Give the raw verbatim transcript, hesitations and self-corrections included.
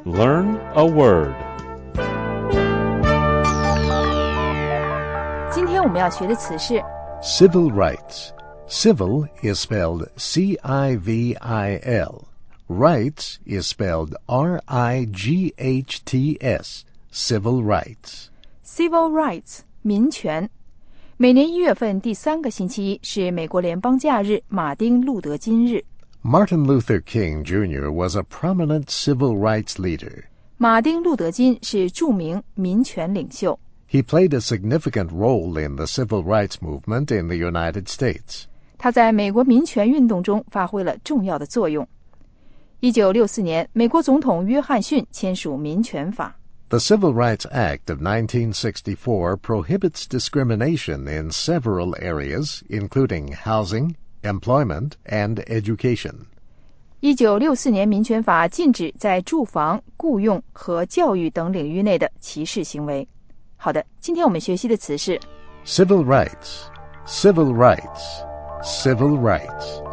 Learn a word. 今天我们要学的词是 Civil rights. Civil is spelled C I V I L. Rights is spelled R I G H T S. Civil rights. Civil rights 民权。每年一月份第三个星期一是美国联邦假日马丁路德金日。 Martin Luther King Junior was a prominent civil rights leader. 马丁路德金是著名民权领袖。 He played a significant role in the civil rights movement in the United States. 他在美国民权运动中发挥了重要的作用。一九六四年，美国总统约翰逊签署民权法。 The Civil Rights Act of nineteen sixty-four prohibits discrimination in several areas, including housing, employment, and education. 一九六四年民权法禁止在住房、雇用和教育等领域内的歧视行为。好的，今天我们学习的词是 Civil rights, civil rights, civil rights.